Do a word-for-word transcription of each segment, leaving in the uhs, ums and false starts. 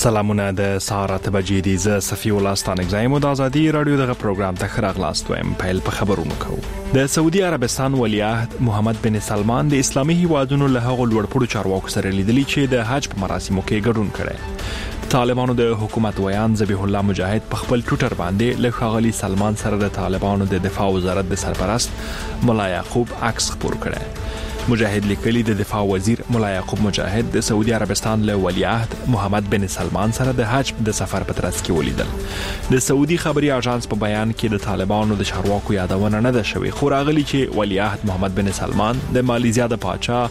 سلامونه د سهار اته بجې دي. زه صفي الله ستانک زایم د ازادي رادیو دغه پروګرام ته خراغلاست وایم. پیل په خبرونو کوو. د سعودي عربستان ولیعهد محمد بن سلمان د اسلامي هیوادونو له هغو لوړپوړو چارواکو سره لیدلي چې د حج په مراسمو کې ګډون کړي. طالبانو د حکومت ویان ذبیح الله مجاهد په خپل ټویټر باندې له ښاغلي سلمان سره د طالبانو د دفاع وزارت د سرپرست مولا یعقوب عکس خپور کړي. مجاهد لیکلي د دفاع وزیر مولا یعقوب مجاهد د سعودي عربستان له ولیعهد محمد بن سلمان سره د حج د سفر په ترڅ کې ولیدل. د سعودي خبري اژانس په بیان کې د طالبانو د چارواکو یادونه نه ده شوې، خو راغلي چې ولیعهد محمد بن سلمان د مالیزیا د پاچا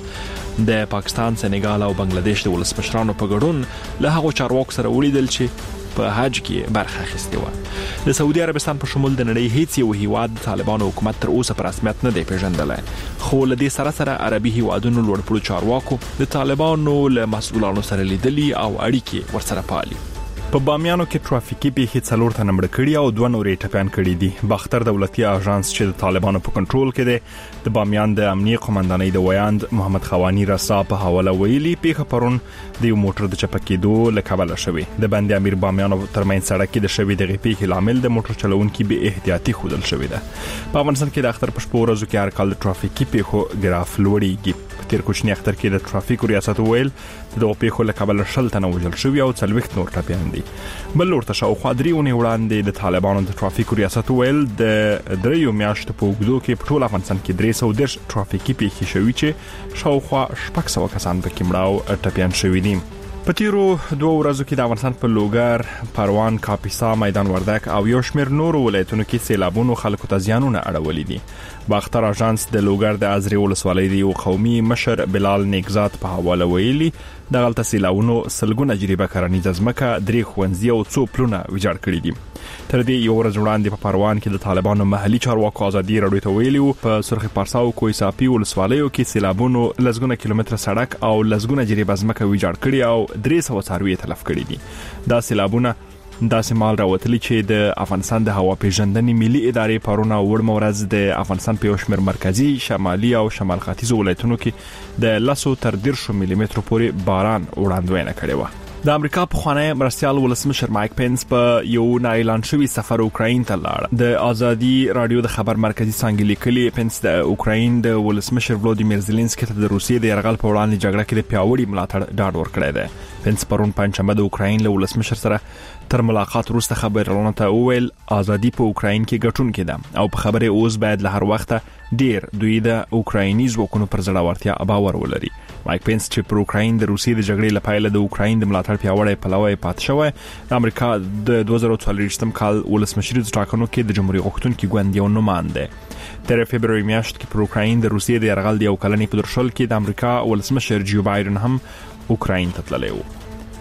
د پاکستان، سنگال او بنگلاديش د ولسمشرانو په ګډون له هغو چارواکو سره ولیدل چې په حج کې برخه اخیستې و. د سعودي عربستان په شمول د نړۍ هیڅ یو هیواد د طالبانو حکومت تر اوسه په رسمیت نه دی پیژندلی، خو له دې سره سره عربي هیوادونو لوړپوړو چارواکو د طالبانو له مسؤلانو سره لیدلي او اړیکې ورسره پالي. په بامیانو کې ټرافیکي پیښې څلور تنه مړه کړي او دوه نورې ټپیان کړي دي. باختر دولتي اژانس چې د طالبانو په کنټرول کې دی د بامیان د امنیه قومندانۍ د ویاند محمد خوانی رسا په حواله ویلي پیښه پرون د یو موټر د چپکېدو له کبله شوې. د بند امیر بامیانو ترمنځ سړک کې د شوې دغه پیښې لامل د موټر چلوونکي بې احتیاطي ښودل شوې ده. په افغانستان کې د اختر په شپو ورځو کې هر کال د ټرافیکي پیښو ګراف لوړیږي. په تیر کوچني اختر کې د ټرافیک ریاست ویل د پیښو له کبله شل تنه وژل شوي او څلوېښت نور ټپیان دي. بل ورته شاوخوا درې اونۍ وړاندې د طالبانو د ټرافیک ریاست ویل د دریو میاشتو په اوږدو کې په ټول افغانستان کې درې سوه دېرش ټرافیکي پیښې شوي چې شاوخوا شپږ سوه کسان پکې مړه او ټپیان شوي دي. په تیرو دوه ورځو کې د افغانستان په لوګر، پروان، کاپیسا، میدان وردګ او یو شمېر نورو ولایتونو کې سیلابونو خلکو ته زیانونه اړولي دي. باختر اژانس د لوګر د ازرې ولسوالۍ د یو قومي مشر بلال نیکزاد په حواله ویلي دغلته سیلابونو سلګونه جریبه کرنیزه ځمکه، درې ښوونځي او څو پلونه ویجاړ کړي دي. تر دې یو ورځ وړاندې په پروان کې د طالبانو محلي چارواکو ازادي رادیو ته ویلي وو په سرخ پارسا او کوه صافي ولسوالیو کې سیلابونو لسګونه کیلومتره سړک او لسګونه جریبه ځمکه ویجاړ کړي او درې سوه څاروي تلف کړي دي. دا سیلابونه داسې مال راوتلی چې د افغانستان د هوا پیژندنې ملي ادارې پرونه وړمه ورځ د افغانستان په یو شمېر مرکزي، شمالي او شمال ختیځو ولایتونو کې د لسو تر دیرشو ملي مترو پورې باران وړاندوینه کړې وه. د امریکا پخوانی مرستیال ولسمشر مایک پینس په یو نااعلان شوي سفر اوکراین ته لاړ. د ازادي رادیو د خبر مرکزي څانګې لیکلي پینس د اوکراین د ولسمشر ولودیمیر زيلنسکي ته د روسیې د یرغل په وړاندې جګړه کې د پیاوړي ملاتړ ډاډ ورکړی دی. پینس پرون پنځشنبه د اوکراین له ولسمشر سره تر ملاقات وروسته خبرونه ته وویل ازادي په اوکراین کې ګټونکې ده او په خبره اوس باید له هر وخته ډیر دوی د اوکرایني ځواکونو پر زړورتیا باور ولري. مایک پینس چې پر اوکراین د روسیې د جګړې لپاره د اوکراین د ملاتړ پیاوړی پلوی پات شوی، د امریکا د دوه زره څلوېښتم کال ولسمشریزو ټاکنو کې د جمهوریت غوښتونکي ګوند یو نماینده. تر فبرवरी میاشت کې پر اوکراین د روسیې د یرغل د یو کلنې په درشل کې د امریکا ولسمشر جو بایدن هم اوکراین ته تللی و.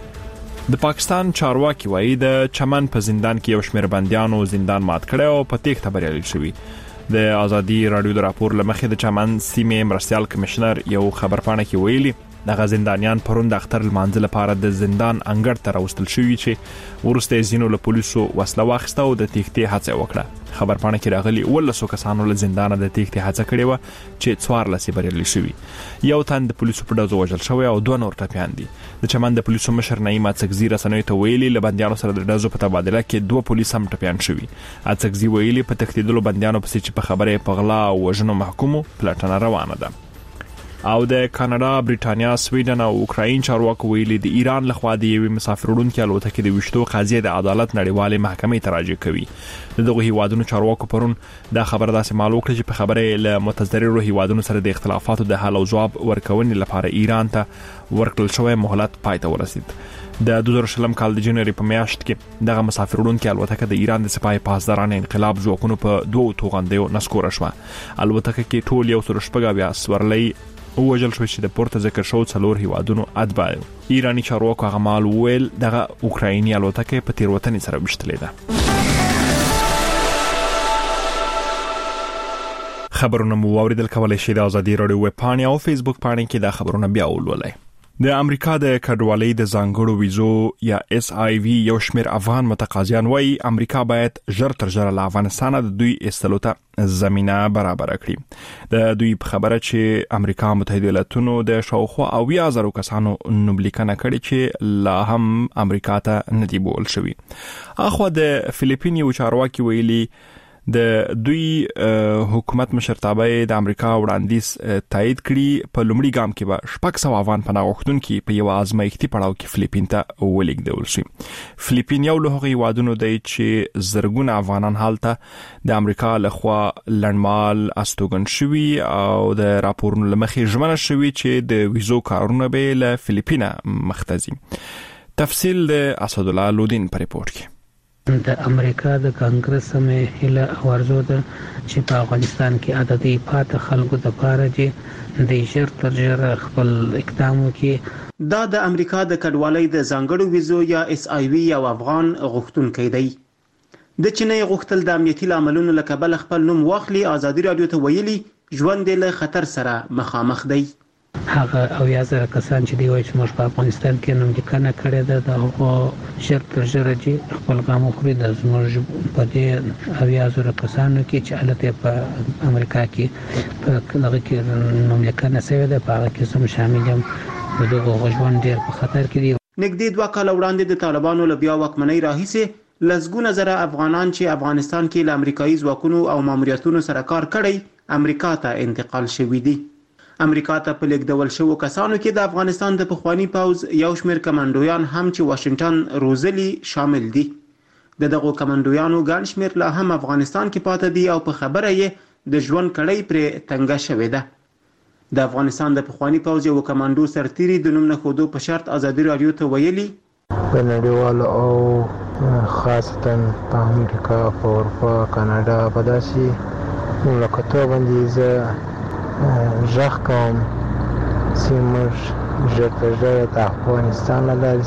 د پاکستان چارواکي وایي د چمن په زندان کې یو شمېر بندیانو زندان مات کړی او په تېښته بریالي شوي. د ازادي رادیو د راپور لمخې د چمن سیمې مرستیال کمشنر یو خبرپاڼه کې ویلي دغه زندانیان پرون د اختر لمانځه لپاره د زندان انګړ ته راوستل شوي چې وروسته ځینو له پولیسو وسله واخیسته او د تېښتې هڅه وکړه. خبرپاڼه کې راغلي اوولسو کسانو له زندانه د تېښتې هڅه کړې وه چې څوارلس یې بریالي شوي. یو تن د پولیسو په ډزو وژل شوی او دوه نور ټپیان دي. د چمن د پولیسو مشر نعیم اڅکزي رسنیو ته ویلي له بندیانو سره د ډزو په تبادله کې دوه پولیس هم ټپیان شوي. اڅکزي ویلي په تښتېدلو بندیانو پسې چې په خبره په غلا او وژنو محکومو پلټنه روانه ده. او د کاناډا، بریټانیا، سویډن او اوکراین چارواکو ویلي د ایران لخوا د یوې مسافر وړونکي الوتکې د ویشتو قضیه د عدالت نړیوالې محکمې ته راجع کوي. د دغه هیوادونو چارواکو پرون دا خبره داسې معلومه کړه چې په خبره له متضررو هیوادونو سره د اختلافاتو د حل او جواب ورکونې لپاره ایران ته ورکړل شوی مهلت پای ته ورسید. د دوه زره شلم کال د جنوري په میاشت کې دغه مسافر وړونکي الوتکه د ایران د سپاه پاسداران انقلاب ځواکونو په دوه توغندیو نسکوره شوه. الوتکه کې ټول یو سل شپږ اویا سورلۍ وژل شوی چې د پورته ذکر شو څلور هیوادونو اتباع. ایرانی چارواکو هغه مال ویل دغه اوکرایني الوتکه په تیروتنې سره وشتلې ده. خبرونه مو اوریدل کولای شئ د ازادي رادیو ویب پاڼې او فیسبوک پاڼې کې دا خبرونه بیا ولولئ. د امریکا د کډوالۍ د ځانګړو ویزو یا اس آی وی یو شمېر افغان متقاضیان وایي امریکا باید ژر تر ژره له افغانستانه د دوی ایستلو ته زمینه برابر کړي. د دوی په خبره چې امریکا متحده ایالاتونو د شاوخوا اویا زرو کسانو نوملیکنه کړي چې لا هم امریکا ته نه دي بول شوي. اخو د فلیپین یو چارواکي ویلي د دوی حکومت مشرتابه د امریکا وړاندیز تایید کړي. په لومړي ګام کې به شپږ سوه افغان پناه غوښتونکي په یو ازمایښتي پړاو کې فلیپین ته ولیږدول شي. فلیپین یو له هغو هیوادونو دی چې زرګونه افغانان هلته د امریکا لخوا لړمال استوګن شوي او د راپورونو له مخې ژمنه شوي چې د ویزو کارونه به له فلیپینه مخته ځي. تفصیل د اسدالله لودین په ریپورت کې. د امریکا د کانګرس سمې هله ورزو ده چې په افغانستان کې عددي پات خلکو د پاره چې د ژر تر ژره خپل اقدام وکړي. دا د امریکا د کډوالۍ د ځانګړو ویزو یا اس آی وی یو افغان غوښتونکی دی. د چینې غوښتل د امنیتي لاملونو له کبله خپل نوم واخلي. ازادي رادیو ته ویلي ژوند له خطر سره مخامخ دی. هغه اویا زره کسان چې دی وایي چې موږ په افغانستان کې نوملیکنه کړې ده د هغو ژر تر ژره چې خپل ګام وخوري. د زموږ په دې اویا زره کسانو کې چې هلته په امریکا کې په دغه کې نوملیکنه شوې ده په هغه کې زه شامل یم. د دغو ژوند ډېر په خطر کې دی. نږدې دوه کاله وړاندې د طالبانو له بیا واکمنۍ راهیسې لسګونه زره افغانان چې افغانستان کې له امریکایي ځواکونو او ماموریتونو سره کار کړی امریکا ته انتقال شوي دي. امریکا ته په لیږدول شوو کسانو کې د افغانستان د پخوانی پوځ یو شمېر کمانډویان هم چې واشنگټن روزلي شامل دي. د دغو کمانډویانو ګڼ شمېر لا هم افغانستان کې پاتې دي او په خبره یې د ژوند کړۍ پرې تنګه شوې ده. د افغانستان د پخوانی پوځ یو کمانډو سرتیری د نوم نه ښودو په شرط ازادي رادیو ته ویلي په نړیوالو او خاصتا په امریکا په اروپا کاناډا په داسې مملکتونو باندې زه ژغ کوم چې موږ ژر تر ژره د افغانستان له لارې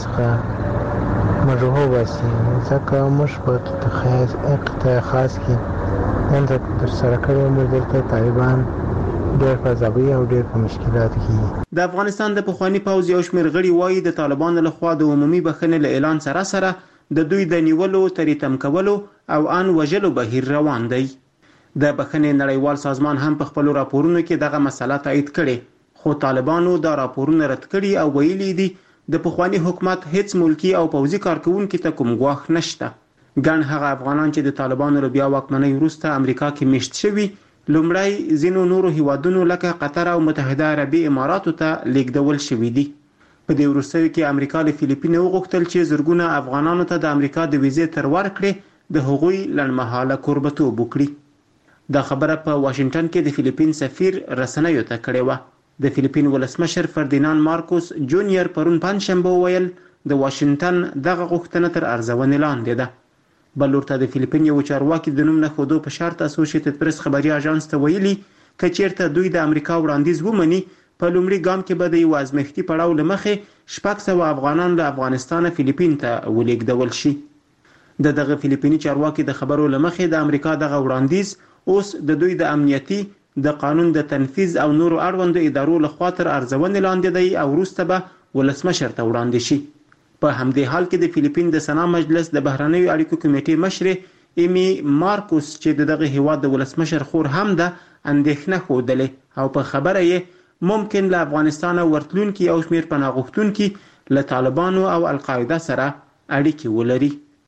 څخه موږ وباسي ځکه موږ په قطاع خاص کې دلته ترسره کړی موږ دلته طالبان ډېر په عذابوي او ډېر په مشکلاتو کې. د افغانستان د پخواني پوځ یو شمېر غړي وایي د طالبانو لخوا د عمومي بخښنې له اعلان سره سره د دوی د نیولو ترې تم کولو او ان وژلو بهیر روان دی. د بخښنې نړیوال سازمان هم په خپلو راپورونو کې دغه مسله تایید کړې. خو طالبانو دا راپورونه رد کړي او ویلي دي د پخوانی حکومت هیڅ ملکی او پوځي کارکونکو ته کوم ګواښ نشته. ګڼ هغه افغانان چې د طالبانو له بیا واکمنۍ وروسته امریکا کې میشت شوي لومړی ځینو نورو هیوادونو لکه قطر او متحده عربي اماراتو ته لیږدول شوي دي. په دې وروستیو کې امریکا له فلیپین وغوښتل چې زرګونه افغانانو ته د امریکا د ویزې تر ورکړې د هغوی لنډمهاله کوربتوب وکړي. دا خبره په واشنگټن کې د فلیپین سفیر رسنیو ته کړې وه. د فلیپین ولسمشر فردیناند مارکوس جونیور پرون پنجشنبه وویل د واشنگټن دغه غوښتنه تر ارزونې لاندې ده. بل ورته د فلیپین یو چارواکي د نوم نه ښودو په شرط اسوسییټډ پریس خبري اژانس ته ویلي که چیرته دوی د امریکا وړاندیز ومني په لومړي ګام کې به د یو ازمایښتي پړاو له مخې شپږ سوه افغانان له افغانستانه فلیپین ته ولېږدول شي. د دغه فلیپیني چارواکي د خبرو له مخې د امریکا دغه وړاندیز اوس د دوی د امنیتي د قانون د تنفیذ او نورو اړوندو ادارو لخوا تر ارزونې لاندې دی او وروسته به ولسمشر ته وړاندې شي. په همدې حال کې د فلیپین د سنا مجلس د بهرنیو اړیکو کمیټې مشرې ایمي مارکوس چې د دغه هیواد د ولسمشر خور هم ده اندېښنه ښودلې او په خبره یې ممکن له افغانستانه ورتلونکي او شمېر پناه غوښتونکي له طالبانو او القاعده سره اړیکې ولري.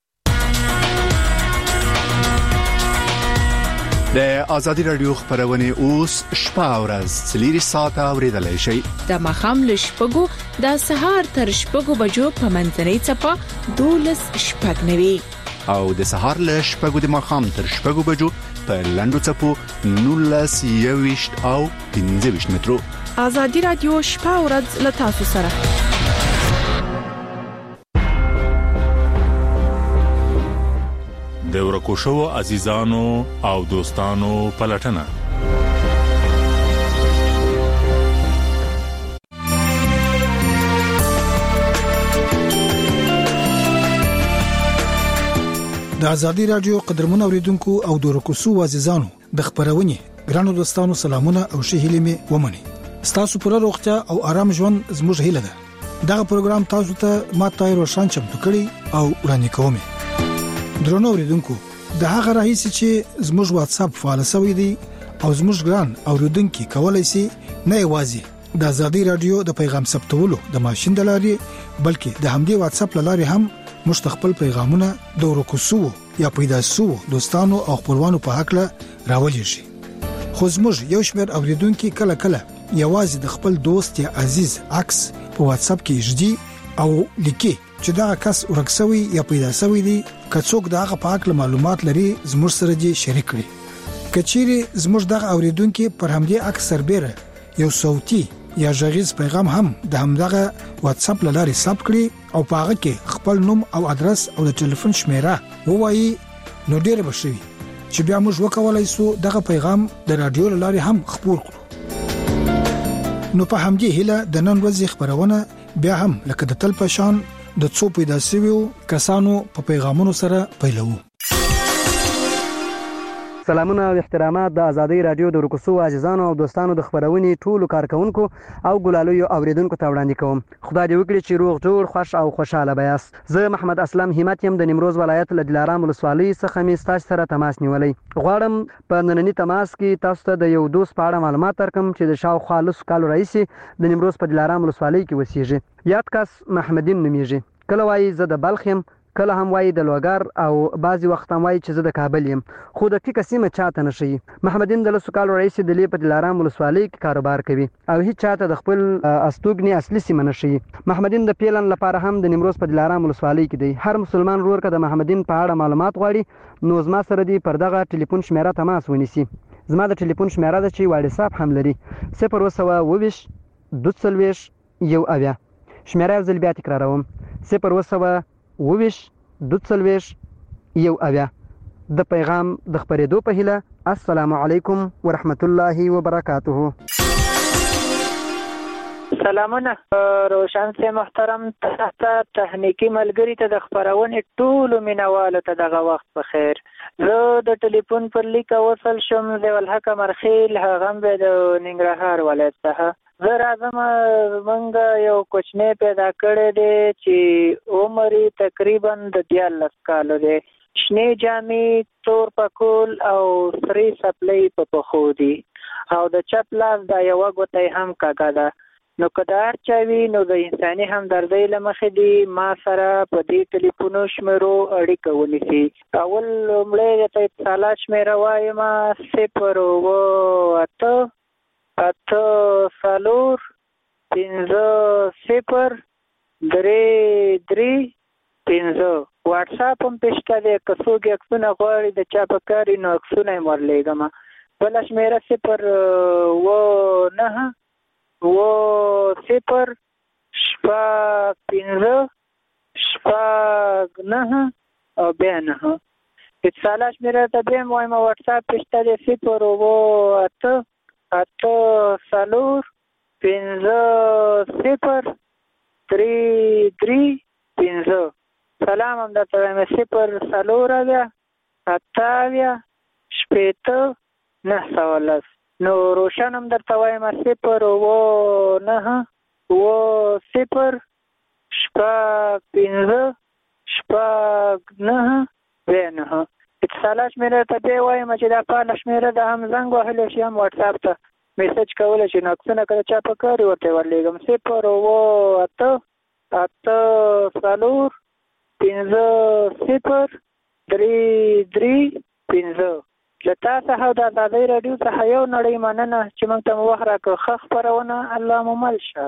د ازادي رادیو خبرونه اوس شپه او ورځ څلور ساعته اوریدلای شئ. د مخام له شپږو د سهار تر شپږو بجو په منځنۍ چپه دولس شپږ نوي او د سهار له شپږو د مخام تر شپږو بجو په لندو چپو نولس یويشت او پنځه ویشت مترو. ازادي رادیو شپه او ورځ له تاسو سره. د ورکو شوو عزیزانو او دوستانو پلټنه. د ازادي رادیو قدرمن اوریدونکو او د ورکو شوو عزیزانو د خبرونې ګرانو دوستانو سلامونه او ښه هیله مې ومني. ستاسو پر روغتیا او آرام ژوند زموږ هیله ده. دا پروګرام تاسو ته ما تای روشن چمتو کړی او وړاندې کوم. درنو اوریدونکو د هغه راهیس چې زموږ واتس اپ فعال شوی دی او زموږ ګران اوریدونکو کولای شي نه یوازې د آزادۍ رادیو د پیغام ثبتولو د ماشين د لارې بلکې د همدې واتس اپ لارې هم مستقبل پیغامونه د ورکوسو یا پیدا سو دوستانو او خپلوانو په حق له راولي شي. خو زموږ یو شمېر اوریدونکو کله کله یوازې د خپل دوست یا عزیز عکس په واتس اپ کې ژدي او لیکي چې دا کس ورکسوي یا پیدا شوی دی. کڅوک دغه په حق معلومات لري زموږ سره دې شریک کړي. کچېری زموږ دغه اوریدونکو پر همدې عکس سربېره یو صوتي یا غږیز پیغام هم د همدغه واتس اپ لارې ثبت کړي او په هغه کې خپل نوم او ادرس او د ټلیفون شمیره ووایي نو ډېر به شي چې بیا موږ وکولای شو دغه پیغام د رادیو لارې هم خپور کړو. نو په همدې هله د نن ورځې خبرونه بیا هم لکه د تل پشان د څو پیدا شویو کسانو په پیغامونو سره پیلو. سلامونه او احترامات د آزادۍ رادیو د ورکوسو عزیزانو او دوستانو د خبرونې ټولو کارکونکو او ګلالویو اوریدونکو ته وړاندې کوم. خدای دې وکړي چې روغ جوړ خوش او خوشاله بیاست. زه محمد اسلم همت يم د نیمروز ولایت له دلارام ولسوالۍ څخه مې تاسو سره تماس نیولې. غواړم په نننی تماس کې تاسو ته د یو دوست په اړه معلومات درکم چې د شاوخوا لس کالو راهیسې د نیمروز په دلارام ولسوالۍ کې اوسېږي. یاد کس محمدین نومیږي. کله وایي زه د بلخ یم، کله هم وایي د لوګر او بعضی وخت هم وایي چې زه د کابل یم، خو د دقیقه سیمه چاته نشي. محمدین د لسو کالو راهیسې د لې په دلارام ولسوالۍ کې کاروبار کوي او هیڅ چاته د خپل استوګنې اصلي سیمه نشي. محمدین د پیلن لپاره هم د نیمروز په دلارام ولسوالۍ کې دی. هر مسلمان ورور که د محمدین په اړه معلومات غواړي نو زما سره دی پر دغه ټلیفون شمیره تماس ونیسي. زما د ټلیفون شمیره ده چې واتس اپ هم لري صفر وسوه اوویشت دوه څلوېښت یو اویا. شمیره یو ځل بیا تکراروم صفر وسوه اوویشت دوه څلوېښت یو اویا. د پیغام د خبرېدو په هیله السلام علیکم ورحمت الله وبرکاته. سلامونه روشن سي محترم تحت تخنیکی ملګری ته د خبرونې ټولو مینوالو ته دغه وخت په خیر. زه د ټلیفون پر لیک وصل شم ضیاء الحق مرخیل هغه به د ننګرهار ولایت څخه. زه راځم موږ یو کوچنی پیدا کړی دی چې عمر تقریبا د دیارلس کالو دی. شنې جامې، تور پکول او سرې سپلۍ په پښو دي او د چپ لاس دا یوه ګوته هم کږه ده. نو که د هر چا وي نو د انساني همدردۍ له مخې دي ما سره په دې ټلیفونو شمیرو اړیکه ونیسي. اول لومړی درته اتصالات شمیره وایم صفر اووه اته اته څلور پنځه صفر درې درې پنځه. واټساپ هم پې شته دی، که څوک عکسونه غواړي د چا په کار وي نو عکسونه یې ورلیږم. بله شمیره صفر اووه نهه اووه صفر شپږ پنځه شپږ نهه او بیا نهه. اتصالات شمیره ته بیا هم وایم واټساپ پې شته دی صفر اووه اته اته څلور پنځه صفر درې درې پنځه. سلام هم درته وایم صفر څلور اویا اته اویا شپېته نهه سوه لس. نو روشن هم درته وایم صفر اووه نهه اووه صفر شپږ پنځه شپږ نهه بیا نهه. اتصالات شمیره ته بیا وایم چې دا فعاله شمیره ده، هم زنګ وهلی شي هم واټساپ ته میسج کولی شي. نو عکسونه که د چا په کار وي ورته یې ورلیږم صفر اووه اته اته څلور پنځه صفر درې درې پنځه. له تا څخه د آزادۍ راډیو څخه یو نړۍ مننه چې موږ ته مو وخت راکړ. ښه خپرونه الله مو مل شه.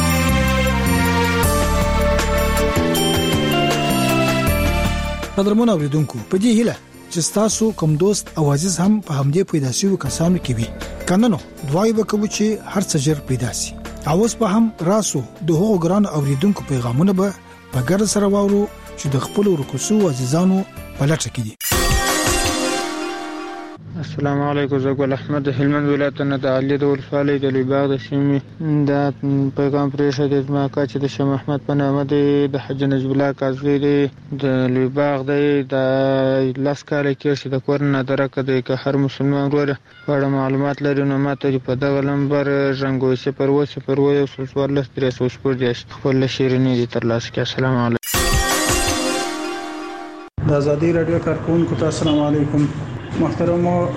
قدرمن اوریدونکو په دې هیله چې تاسو کوم دوست او عزیز هم په همدې پیدا شوی کسانو کې وي کنه نو دوی به کوم چې هر څه جر پیدا شي. او اوس په هم راسو د هغو ګران اوریدونکو پیغامونه به په ګر سره واورو چې د خپل ورکوسو عزیزانو په لټه کې دي. السلام علیکم. زه ګل احمد د هلمند ولایت نه د علي د ولسوالۍ د لوی باغ د سیمې دا پیغام پرېښی دی. زما اکا چې د شاه محمد په نامه دی، د حاجي نجیب الله کاظمي دی، د لوی باغ دی. دا لس کاله کېږي چې د کور نه درکه دی. که هر مسلمان ورور په اړه معلومات لري نو ماته په دغه نمبر ژغورئ صفر اووه صفر اووه یو سل څوارلس درې سوه شپږ دېرش خپل شیریني دي ترلاسه کړي. السلام علیکم. د ازادي راډیو کارکونکو ته السلام علیکم. محترمو